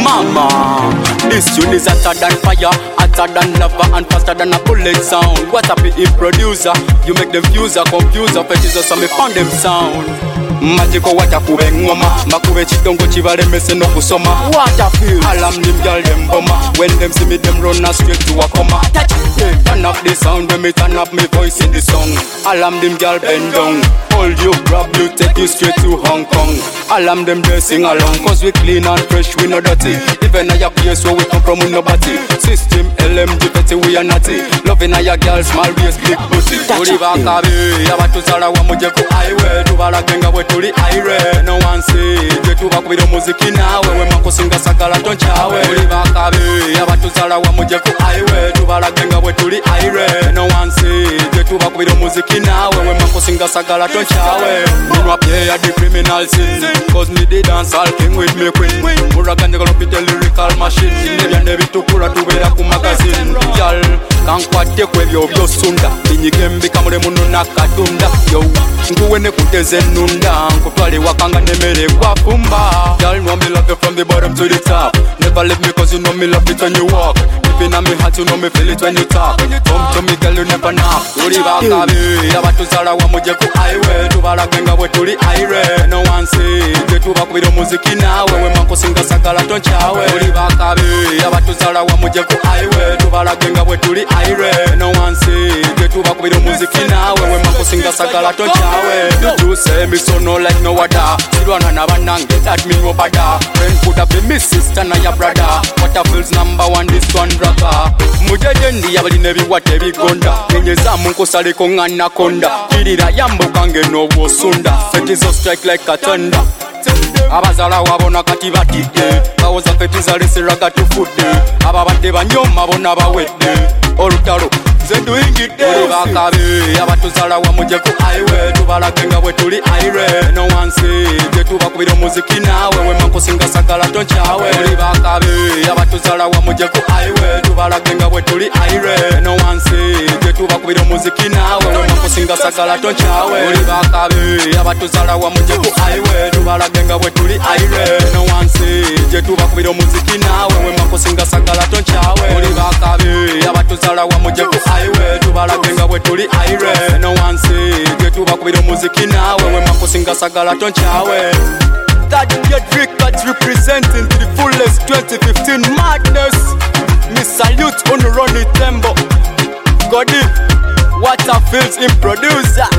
mama. This tune is hotter than fire, hotter than lava, and faster than a bullet sound. What a PE producer, you make them fuse a confuser. Fetches us and me found them sound. Magico watakube ngoma, makube chitongo chivalemese no kusoma. What a feel, alam dim gyal dem bomba. When them see me them run straight to a coma. Turn up the sound when me turn up me voice in the song. Alam dim gyal bend down, hold you, grab you, take you straight to Hong Kong. Alam them they sing along, cause we clean and fresh, we no dirty. Even a place where we come from, we no batty. System LMG petty, we are natty. Loving a ya girl, small waist, big booty. Uriva kabe, yabatu sara wa muje ku highway. Tubala kenga we tuli aire. No one say, jetuba kubido muziki nawe. We mako singa sakala tonchawe. Uriva kabe, yabatu sara wa muje ku highway. Tubala kenga we tuli aire. No one say, jetuba kubido muziki nawe. We mako singa sakala tonchawe. Minwa play at the criminal scene, cause me the dance all king with me queen. Muragan they gonna be the lyrical machine. Never never to kura to wear a magazine. Y'all can't quite take with your sunda. In your game become the mundo nakatunda. Yo, nkuwene kuteze nunda. Nkupali wakanga nemere kwa pumba. Y'all know me love you from the bottom to the top. Never leave me cause you know me love it when you walk. Deep in my heart you know me feel it when you talk. Come to me girl you never knock. Uriva kabe, yabatu sara wa muje ku highway. Tubala kenga we tuli aire. No one say, jetuba kubido muziki nawe. We mako singa sakala tonchawe. Uriva kabe, yabatu sara wa muje ku highway. Tubala kenga we tuli aire. No one say, jetuba kubido muziki nawe. We mako singa sakala tonchawe. You say me so no like no other. Sidwana na banange that me no bada. Friend could have been me sister na ya brother. What a feels number one this one brother. Muje jendi yabali nebi wate bigonda. Kenyeza munko sale kongana konda. Kirira yambo kange no wosunda. Fetizo strike like a thunder. Abazala wabona kati batide. Bawoza fetiza leseraga tufude. Ababate banyoma bona bawede. Olutalo zendu ingide. Uriva kabe, abatu sala wa muje ku highway. Tubala kenga we tuli aire. No one say, jetuba kubido muziki nawe. We mako singa sakala tonchawe. Uriva kabe, abatu sala wa muje ku highway. Tubala kenga we tuli aire. No one say, jetuba kubido muziki nawe. We mako singa sakala tonchawe. Uriva kabe, abatu sala wa muje ku highway. Tubala kenga we tuli aire. No one say, jetuba kubido muziki nawe. We mako singa sakala tonchawe. Uriva kabe, abatu sala wa muje ku highway. Tubala kenga we tuli aire. No one say, jetuba kubido muziki nawe. We mako singa sakala tonchawe. That get records representing to the fullest 2015 madness. Me salute on Ronnie Tembo. Godi, what a feels in producer.